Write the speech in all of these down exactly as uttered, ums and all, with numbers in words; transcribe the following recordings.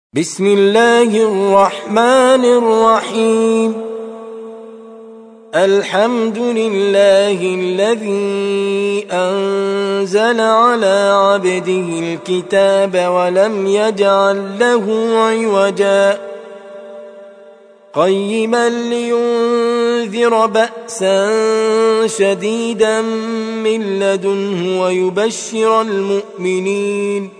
بسم الله الرحمن الرحيم. الحمد لله الذي أنزل على عبده الكتاب ولم يجعل له عوجا قيما لينذر بأسا شديدا من لدنه ويبشر المؤمنين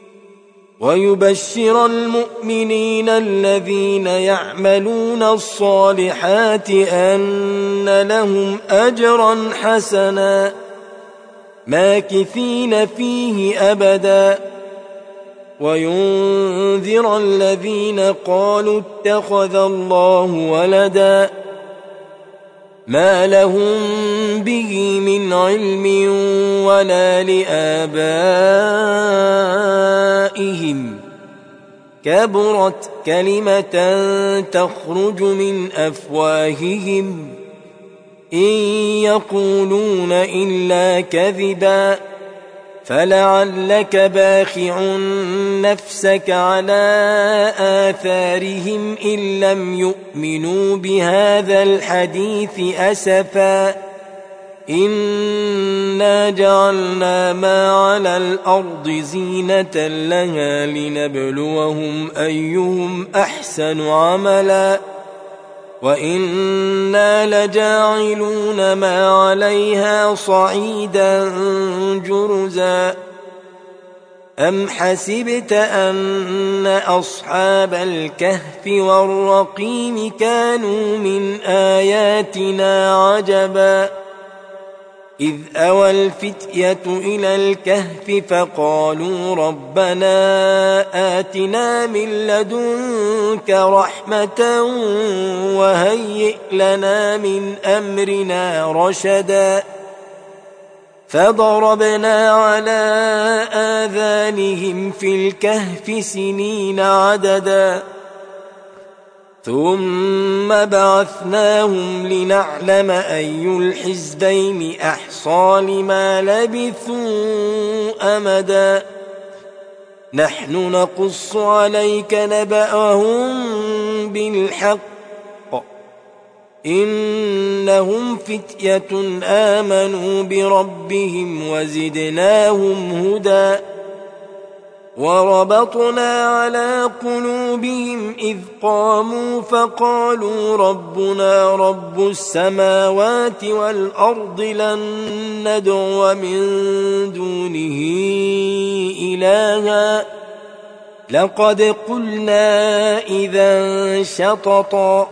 ويبشر المؤمنين الذين يعملون الصالحات أن لهم أجرا حسنا ماكثين فيه أبدا وينذر الذين قالوا اتخذ الله ولدا ما لهم به من علم ولا لآبائهم كبرت كلمة تخرج من أفواههم إن يقولون إلا كذبا فلعلك باخع نفسك على آثارهم إن لم يؤمنوا بهذا الحديث أسفا إنا جعلنا ما على الأرض زينة لها لنبلوهم أيهم أحسن عملا وإنا لجاعلون ما عليها صعيدا جرزا أم حسبت أن أصحاب الكهف والرقيم كانوا من آياتنا عجبا إذ أوى الفتية إلى الكهف فقالوا ربنا آتنا من لدنك رحمة وهيئ لنا من أمرنا رشدا فضربنا على آذانهم في الكهف سنين عددا ثم بعثناهم لنعلم أي الحزبين أحصى لما لبثوا أمدا نحن نقص عليك نبأهم بالحق إنهم فتية آمنوا بربهم وزدناهم هدى وربطنا على قلوبهم إذ قاموا فقالوا ربنا رب السماوات والأرض لن ندعو من دونه إلها لقد قلنا إذا شططا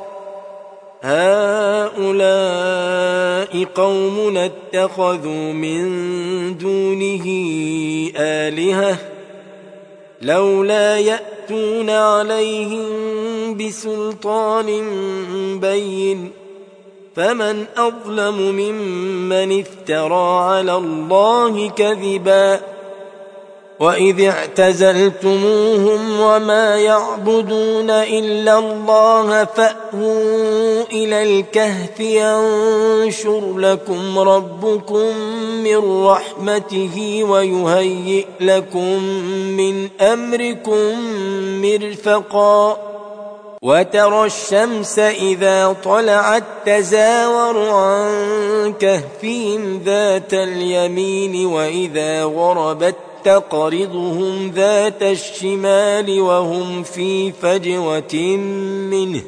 هؤلاء قومنا اتخذوا من دونه آلهة لولا يأتون عليهم بسلطان بين فمن أظلم ممن افترى على الله كذبا وإذ اعتزلتموهم وما يعبدون إلا الله فأووا إلى الكهف ينشر لكم ربكم من رحمته ويهيئ لكم من أمركم مرفقا وترى الشمس إذا طلعت تزاور عن كهفهم ذات اليمين وإذا غربت تقرضهم ذات الشمال وهم في فجوة منه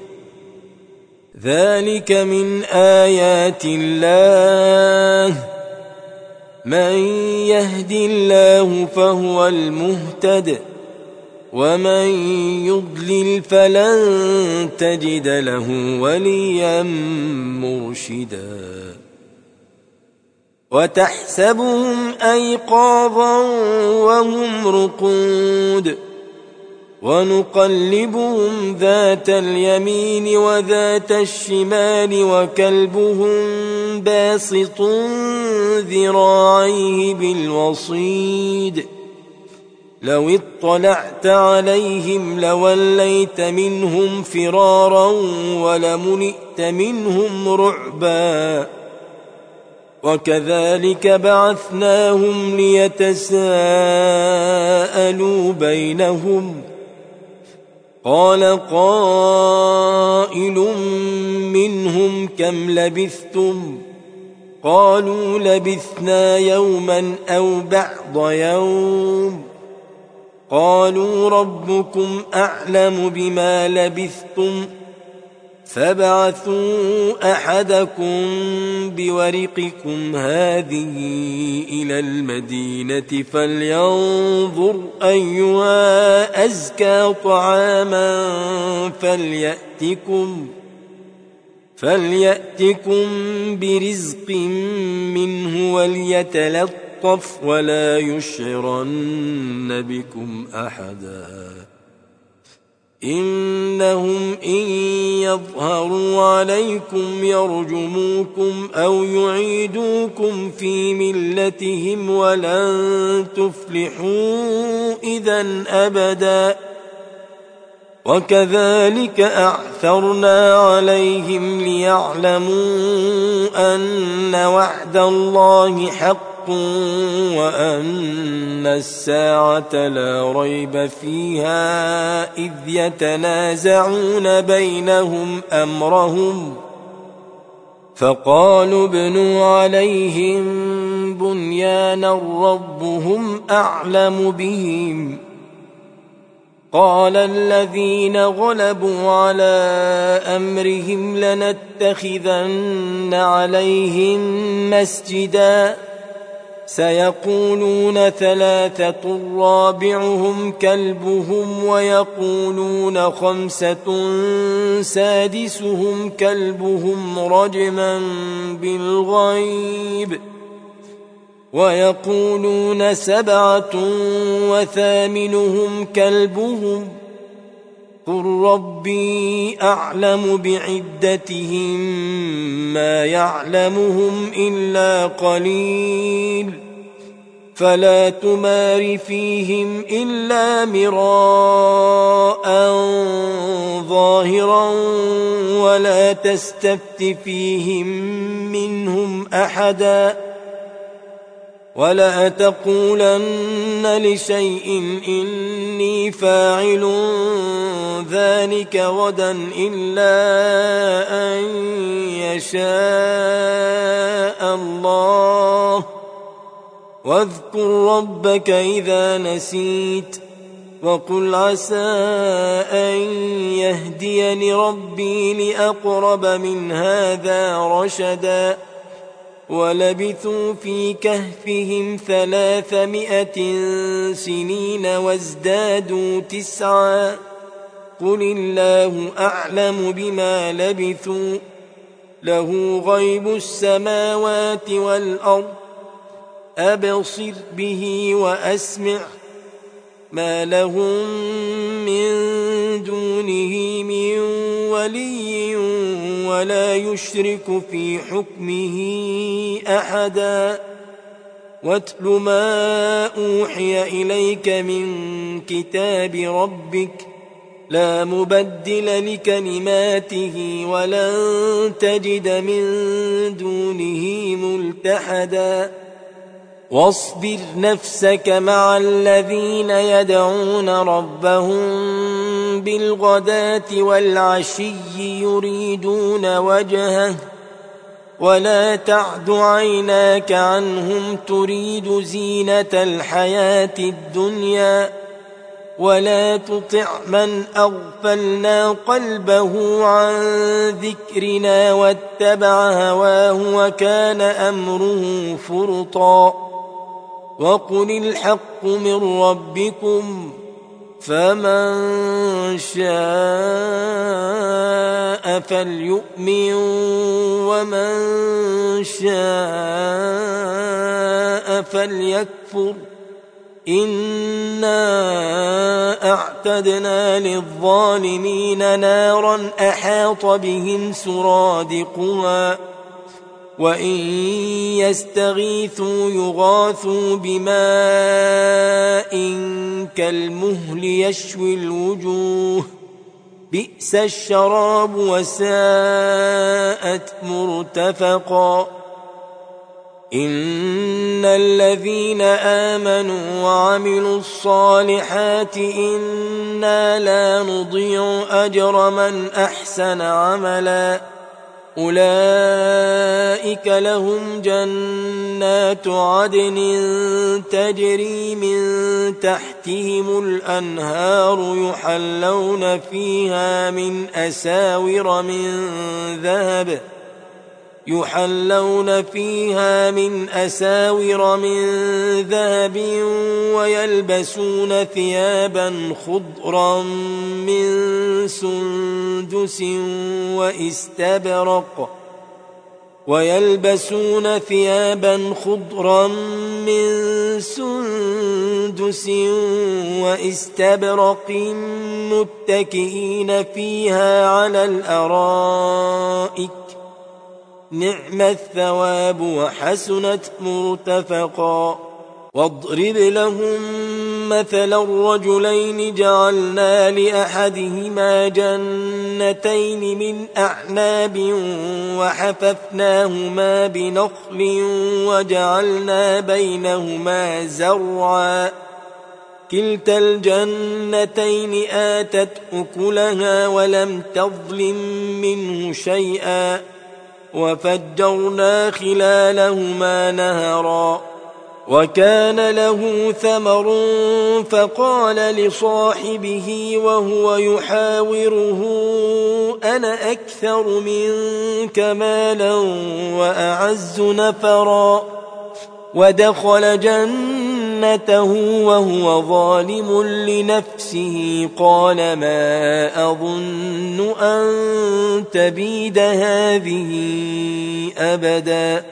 ذلك من آيات الله من يهد الله فهو المهتد ومن يضلل فلن تجد له وليا مرشدا وتحسبهم أيقاظا وهم رقود ونقلبهم ذات اليمين وذات الشمال وكلبهم باسط ذراعيه بالوصيد لو اطلعت عليهم لوليت منهم فرارا ولملئت منهم رعبا وكذلك بعثناهم ليتساءلوا بينهم قال قائل منهم كم لبثتم قالوا لبثنا يوما أو بعض يوم قالوا ربكم أعلم بما لبثتم فابعثوا أحدكم بورقكم هذه إلى المدينة فلينظر أيها أزكى طعاما فليأتكم فليأتكم برزق منه وليتلطف ولا يشعرن بكم أحدا إنهم إن يظهروا عليكم يرجموكم أو يعيدوكم في ملتهم ولن تفلحوا إذا أبدا وكذلك أعثرنا عليهم ليعلموا أن وعد الله حق وأن الساعة لا ريب فيها إذ يتنازعون بينهم أمرهم فقالوا ابنوا عليهم بنيانا ربهم أعلم بهم قال الذين غلبوا على أمرهم لنتخذن عليهم مسجدا سيقولون ثلاثة رابعهم كلبهم ويقولون خمسة سادسهم كلبهم رجما بالغيب ويقولون سبعة وثامنهم كلبهم قل ربي أعلم بعدتهم ما يعلمهم إلا قليل فلا تمار فيهم إلا مراء ظاهرا ولا تستفت فيهم منهم أحدا ولا تقولن لشيء إني فاعل ذلك غدا إلا أن يشاء الله واذكر ربك إذا نسيت وقل عسى أن يهديني ربي لأقرب من هذا رشدا ولبثوا في كهفهم ثلاثمائة سنين وازدادوا تسعا قل الله أعلم بما لبثوا له غيب السماوات والأرض أبصر به وأسمع ما لهم من دونه من ولي ولا يشرك في حكمه أحدا واتل ما أوحي إليك من كتاب ربك لا مبدل لكلماته ولن تجد من دونه ملتحدا واصبر نفسك مع الذين يدعون ربهم بالغداة والعشي يريدون وجهه ولا تعد عيناك عنهم تريد زينة الحياة الدنيا ولا تطع من أغفلنا قلبه عن ذكرنا واتبع هواه وكان أمره فرطا وقل الحق من ربكم فمن شاء فليؤمن ومن شاء فليكفر إنا أعتدنا للظالمين نارا أحاط بهم سرادقها وإن يستغيثوا يغاثوا بماء كالمهل يشوي الوجوه بئس الشراب وساءت مرتفقا إن الذين آمنوا وعملوا الصالحات إنا لا نضيع أجر من أحسن عملا أولئك لهم جنات عدن تجري من تحتهم الأنهار يحلون فيها من أساور من ذهب يحلون فيها من أساور من ذهب ويلبسون ثيابا خضرا من سندس واستبرق ويلبسون ثيابا خضرا من سندس واستبرق متكئين فيها على الأرائك نعم الثواب وحسنت مرتفقا واضرب لهم مثل الرجلين جعلنا لأحدهما جنتين من أعناب وحففناهما بنخل وجعلنا بينهما زرعا كلتا الجنتين آتت أكلها ولم تظلم منه شيئا وفجرنا خلالهما نهرا وكان له ثمر فقال لصاحبه وهو يحاوره أنا أكثر منك مالا وأعز نفرا ودخل جنته وهو ظالم لنفسه قال ما أظن أن تبيد هذه أبدا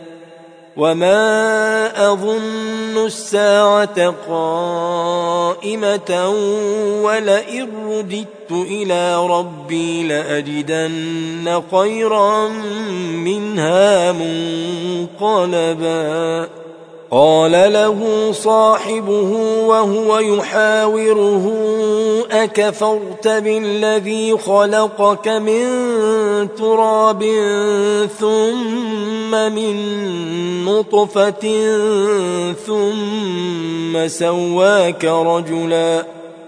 وما أظن الساعة قائمة ولئن رددت إلى ربي لأجدن خيرا منها منقلبا قال له صاحبه وهو يحاوره أكفرت بالذي خلقك من تراب ثم من نطفة ثم سواك رجلا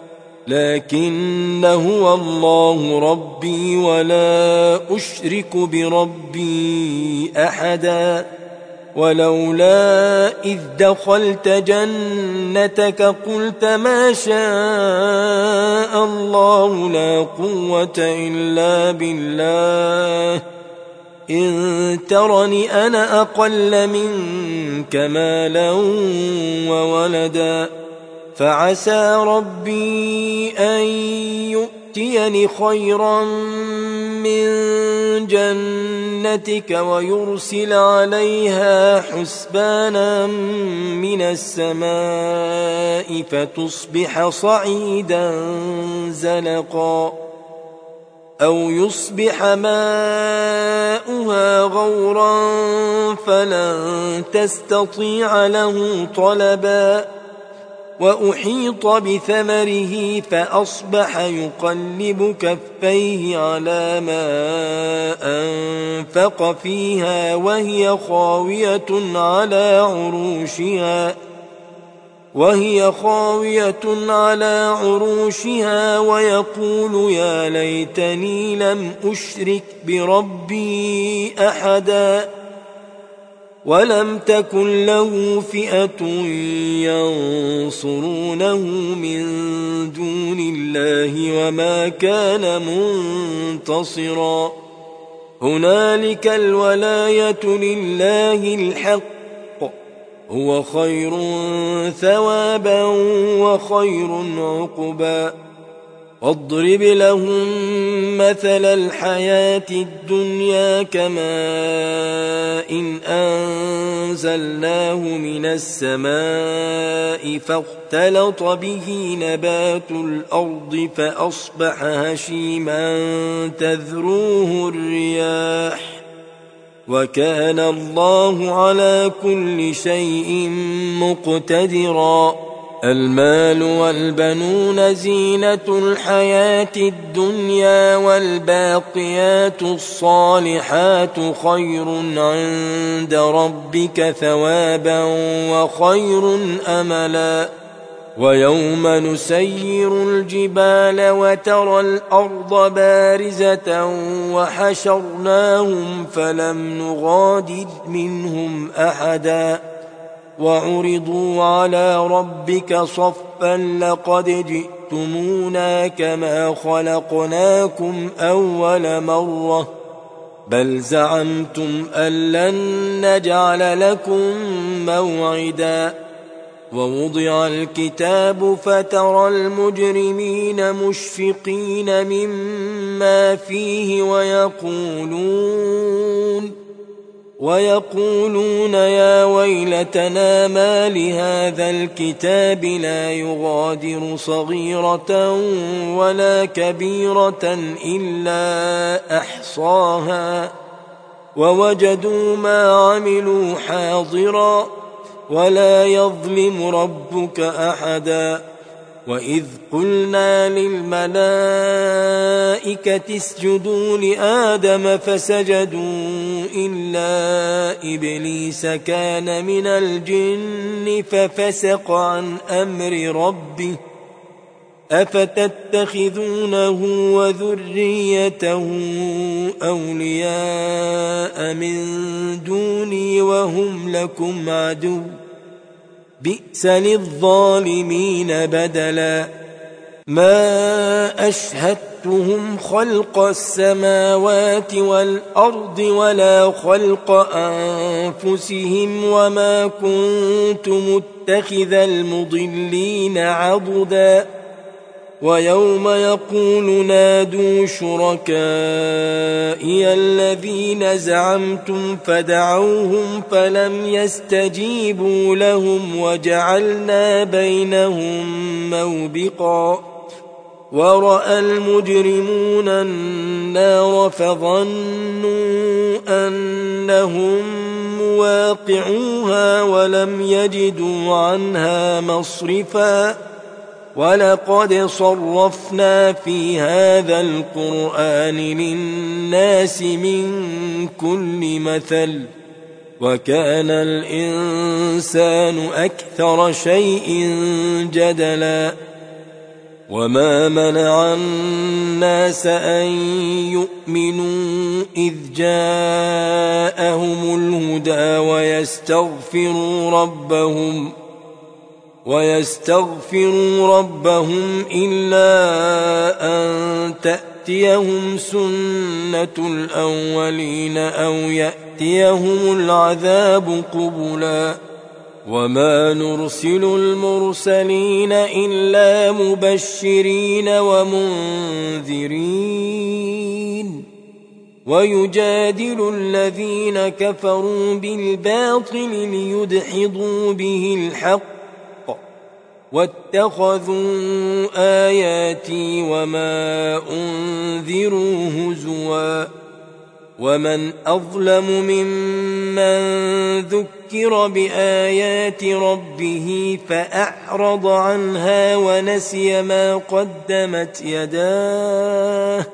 لكن هو الله ربي ولا أشرك بربي أحدا ولولا إذ دخلت جنتك قلت ما شاء الله لا قوة إلا بالله إن ترني أنا أقل منك مالا وولدا فعسى ربي أن يؤتيني خيرا من جنتك ويرسل عليها حسبانا من السماء فتصبح صعيدا زلقا أو يصبح ماؤها غورا فلن تستطيع له طلبا وأحيط بثمره فأصبح يقلب كفيه على ما أنفق فيها وهي خاوية على عروشها وهي خاوية على عروشها ويقول يا ليتني لم أشرك بربي أحدا ولم تكن له فئة ينصرونه من دون الله وما كان منتصرا هنالك الولاية لله الحق هو خير ثوابا وخير عقبا واضرب لهم مثل الحياة الدنيا كماء إن أنزلناه من السماء فاختلط به نبات الأرض فأصبح هشيما تذروه الرياح وكان الله على كل شيء مقتدرا المال والبنون زينة الحياة الدنيا والباقيات الصالحات خير عند ربك ثوابا وخير أملا ويوم نسير الجبال وترى الأرض بارزة وحشرناهم فلم نغادر منهم أحدا وعرضوا على ربك صفا لقد جئتمونا كما خلقناكم أول مرة بل زعمتم أن لن نجعل لكم موعدا ووضع الكتاب فترى المجرمين مشفقين مما فيه ويقولون ويقولون يا ويلتنا ما لهذا الكتاب لا يغادر صغيرة ولا كبيرة إلا أحصاها ووجدوا ما عملوا حاضرا ولا يظلم ربك أحدا وإذ قلنا للملائكة اسجدوا لآدم فسجدوا إلا إبليس كان من الجن ففسق عن أمر ربه أفتتخذونه وذريته أولياء من دوني وهم لكم عدو بئس للظالمين بدلا ما أشهدتهم خلق السماوات والأرض ولا خلق أنفسهم وما كنت متخذ المضلين عضدا ويوم يقول نادوا شركائي الذين زعمتم فدعوهم فلم يستجيبوا لهم وجعلنا بينهم موبقا ورأى المجرمون النار فظنوا أنهم مواقعوها ولم يجدوا عنها مصرفا ولقد صرفنا في هذا القرآن للناس من كل مثل وكان الإنسان أكثر شيء جدلا وما منع الناس أن يؤمنوا إذ جاءهم الهدى ويستغفروا ربهم ويستغفروا ربهم إلا أن تأتيهم سنة الأولين أو يأتيهم العذاب قبلا وما نرسل المرسلين إلا مبشرين ومنذرين ويجادل الذين كفروا بالباطل ليدحضوا به الحق واتخذوا آياتي وما أنذروا هزوا ومن أظلم ممن ذكر بآيات ربه فأعرض عنها ونسي ما قدمت يداه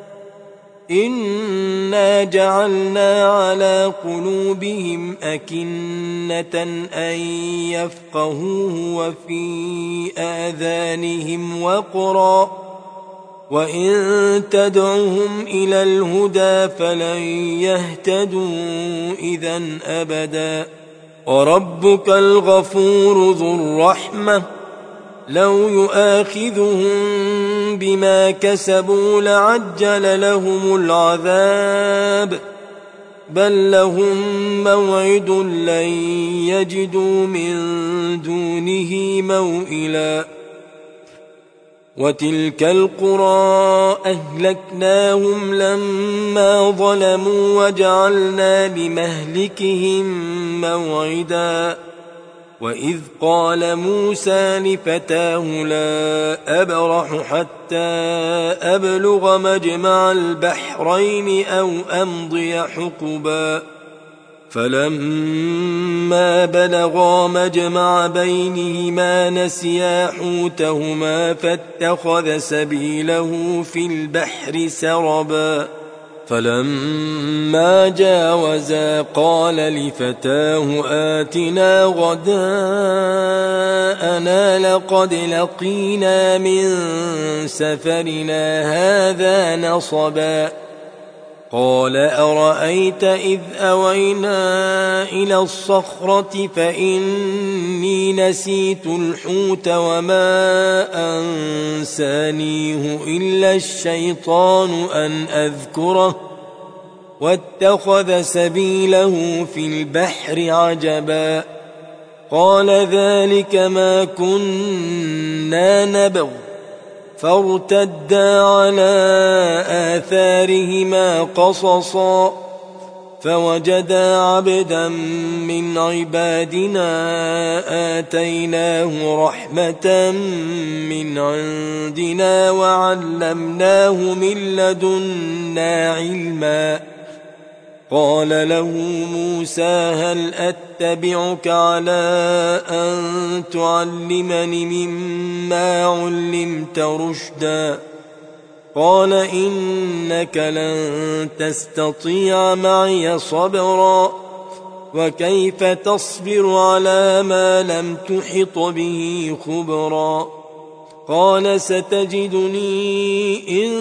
إنا جعلنا على قلوبهم أكنة أن يفقهوه وفي آذانهم وقرا وإن تدعهم إلى الهدى فلن يهتدوا إذن أبدا وربك الغفور ذو الرحمة لو يؤاخذهم بما كسبوا لعجل لهم العذاب بل لهم موعد لن يجدوا من دونه موئلا وتلك القرى أهلكناهم لما ظلموا وجعلنا لمهلكهم موعدا وإذ قال موسى لفتاه لا أبرح حتى أبلغ مجمع البحرين أو أمضي حقبا فلما بلغا مجمع بينهما نسيا حوتهما فاتخذ سبيله في البحر سربا فلما جاوزا قال لفتاه آتنا غداءنا لقد لقينا من سفرنا هذا نصبا قال أرأيت إذ أوينا إلى الصخرة فإني نسيت الحوت وما أنسانيه إلا الشيطان أن أذكره واتخذ سبيله في البحر عجبا قال ذلك ما كنا نبغ فارتدا على آثارهما قصصا فوجدا عبدا من عبادنا آتيناه رحمة من عندنا وعلمناه من لدنا علما قال له موسى هل أتبعك على أن تعلمني مما علمت رشدا قال إنك لن تستطيع معي صبرا وكيف تصبر على ما لم تحط به خبرا قال ستجدني إن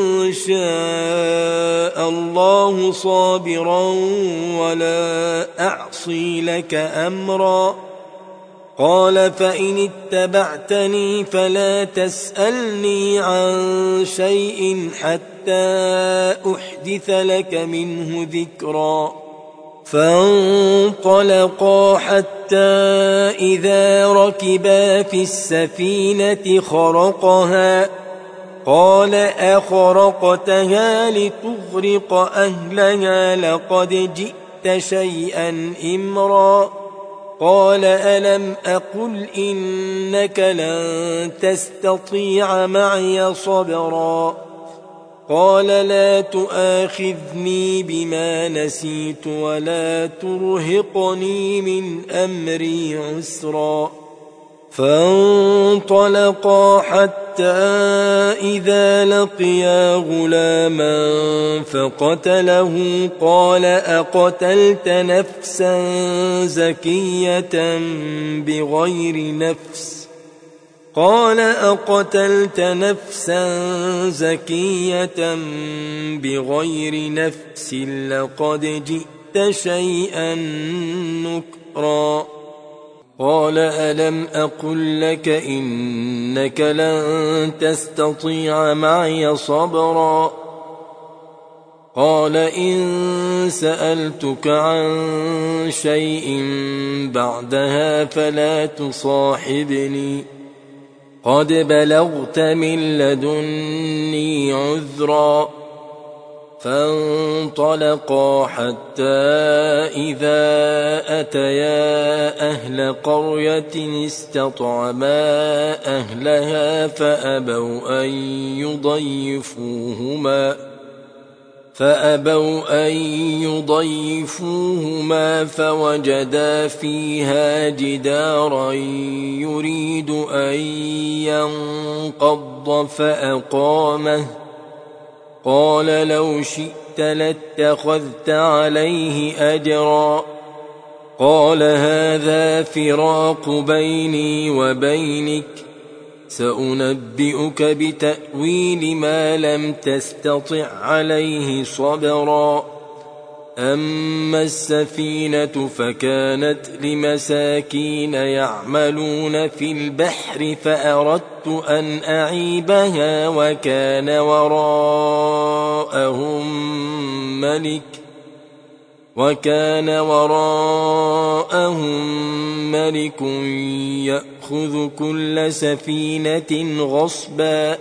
شاء الله صابرا ولا أعصي لك أمرا قال فإن اتبعتني فلا تسألني عن شيء حتى أحدث لك منه ذكرا فانطلقا حتى إذا ركبا في السفينة خرقها قال أخرقتها لتغرق أهلها لقد جئت شيئا إمرا قال ألم أقل إنك لن تستطيع معي صبرا قال لا تؤاخذني بما نسيت ولا ترهقني من أمري عسرا فانطلقا حتى إذا لقيا غلاما فقتله قال أقتلت نفسا زكية بغير نفس قال أقتلت نفسا زكية بغير نفس لقد جئت شيئا نكرا قال ألم أقل لك إنك لن تستطيع معي صبرا قال إن سألتك عن شيء بعدها فلا تصاحبني قد بلغت من لدني عذرا فانطلقا حتى إذا أتيا أهل قرية استطعما أهلها فأبوا أن يضيفوهما فأبوا أن يضيفوهما فوجدا فيها جدارا يريد أن ينقض فأقامه قال لو شئت لاتخذت عليه أجرا قال هذا فراق بيني وبينك سأنبئك بتأويل ما لم تستطع عليه صبرا أما السفينة فكانت لمساكين يعملون في البحر فأردت أن أعيبها وكان وراءهم ملك وكان وراءهم ملك يأخذ كل سفينة غصبا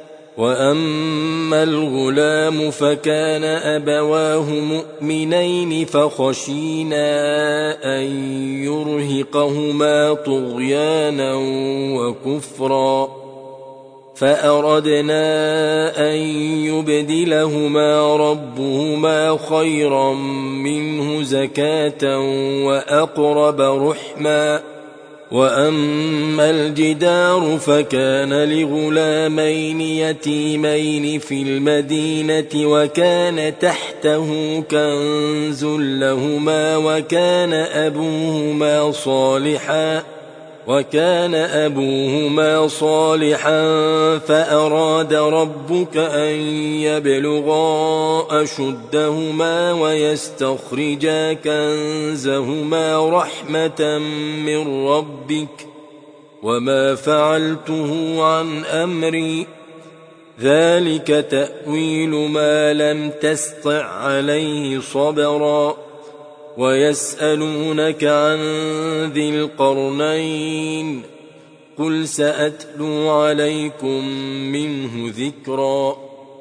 وأما الغلام فكان أبواه مؤمنين فخشينا أن يرهقهما طغيانا وكفرا فأردنا أن يبدلهما ربهما خيرا منه زكاة وأقرب رحما. وأما الجدار فكان لغلامين يتيمين في المدينة وكان تحته كنز لهما وكان أبوهما صالحا وكان أبوهما صالحا فأراد ربك أن يبلغا أشدهما ويستخرجا كنزهما رحمة من ربك وما فعلته عن أمري ذلك تأويل ما لم تسطع عليه صبرا. ويسألونك عن ذي القرنين قل سأتلو عليكم منه ذكرا.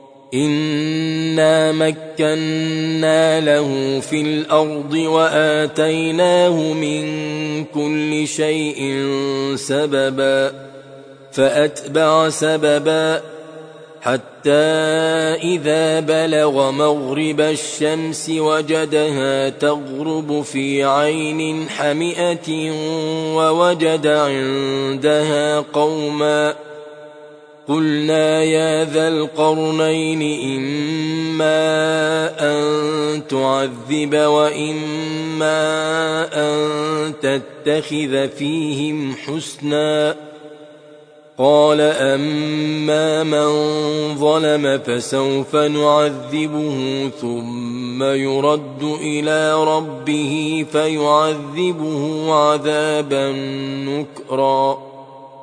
إنا مكنا له في الأرض وآتيناه من كل شيء سببا فأتبع سببا حتى إذا بلغ مغرب الشمس وجدها تغرب في عين حمئة ووجد عندها قوما قلنا يا ذا القرنين إما أن تعذب وإما أن تتخذ فيهم حسنا. قال أما من ظلم فسوف نعذبه ثم يرد إلى ربه فيعذبه عذابا نكرا.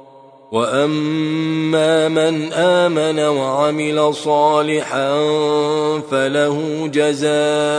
وأما من آمن وعمل صالحا فله جزاء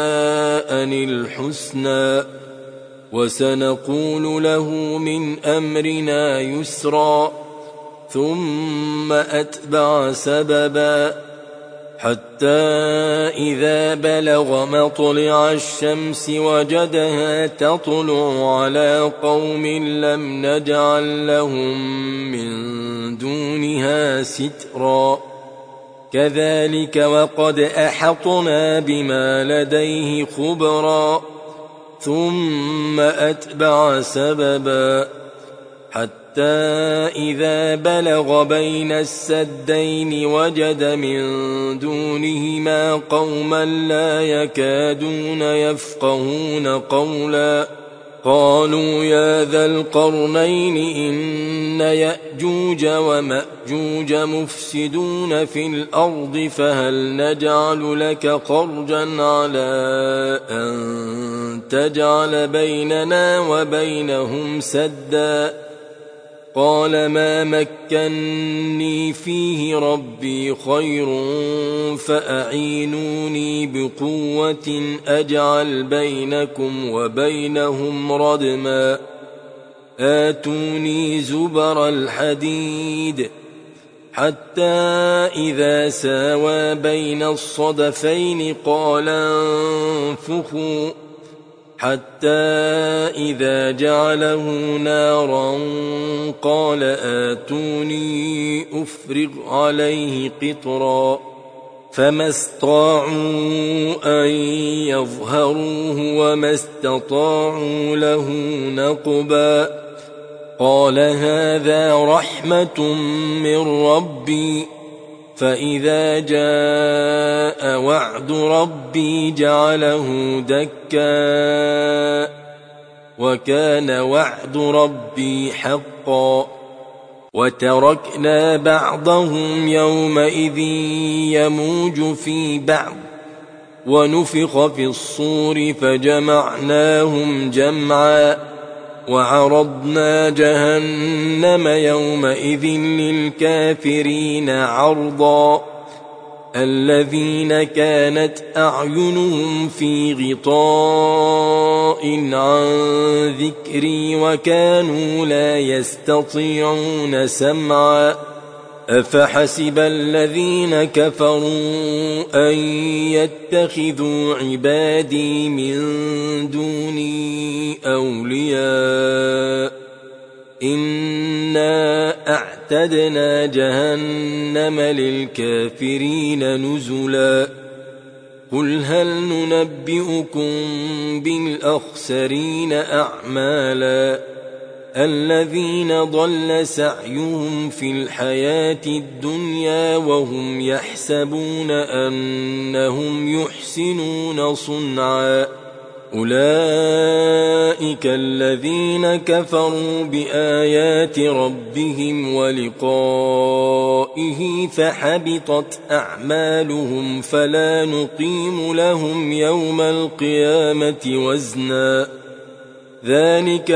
الحسنى وسنقول له من أمرنا يسرا. ثم أتبع سببا حتى إذا بلغ مطلع الشمس وجدها تطلع على قوم لم نجعل لهم من دونها سترا. كذلك وقد أحطنا بما لديه خبرا. ثم أتبع سببا حتى إذا بلغ بين السدين وجد من دونهما قوما لا يكادون يفقهون قولا. قالوا يا ذا القرنين إن يأجوج ومأجوج مفسدون في الأرض فهل نجعل لك خرجا على أن تجعل بيننا وبينهم سدا. قال ما مكني فيه ربي خير فأعينوني بقوة أجعل بينكم وبينهم ردما. آتوني زبر الحديد حتى إذا ساوى بين الصدفين قال انفخوا حتى إذا جعله نارا قال آتوني أفرغ عليه قطرا. فما استطاعوا أن يظهروه وما استطاعوا له نقبا. قال هذا رحمة من ربي فإذا جاء وعد ربي جعله دكا وكان وعد ربي حقا. وتركنا بعضهم يومئذ يموج في بعض ونفخ في الصور فجمعناهم جمعا. وعرضنا جهنم يومئذ للكافرين عرضا. الذين كانت أعينهم في غطاء عن ذكري وكانوا لا يستطيعون سمعا. أفحسب الذين كفروا أن يتخذوا عبادي من دوني أولياء إنا أعتقد وأعتدنا جهنم للكافرين نزلا قل هل ننبئكم بالأخسرين أعمالا الذين ضل سعيهم في الحياة الدنيا وهم يحسبون أنهم يحسنون صنعا أولئك الذين كفروا بآيات ربهم ولقائه فحبطت أعمالهم فلا نقيم لهم يوم القيامة وزنا ذلك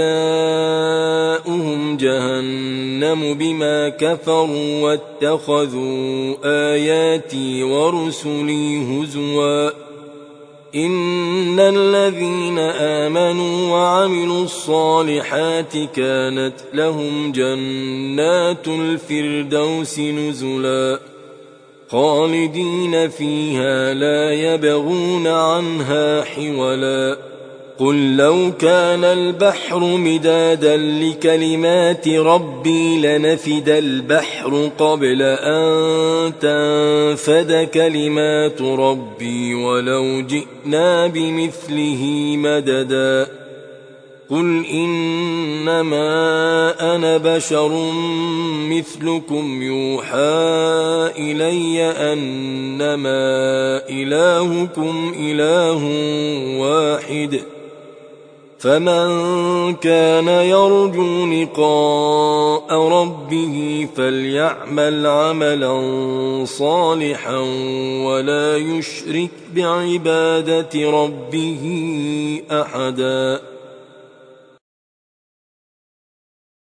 جزاؤهم جهنم بما كفروا واتخذوا آياتي ورسلي هزوا إن الذين آمنوا وعملوا الصالحات كانت لهم جنات الفردوس نزلا خالدين فيها لا يبغون عنها حولا قل لو كان البحر مدادا لكلمات ربي لنفد البحر قبل أن تنفد كلمات ربي ولو جئنا بمثله مددا قل إنما أنا بشر مثلكم يوحى إلي أنما إلهكم إله واحد فمن كان يرجو لقاء ربه فليعمل عملا صالحا ولا يشرك بعبادة ربه أحدا.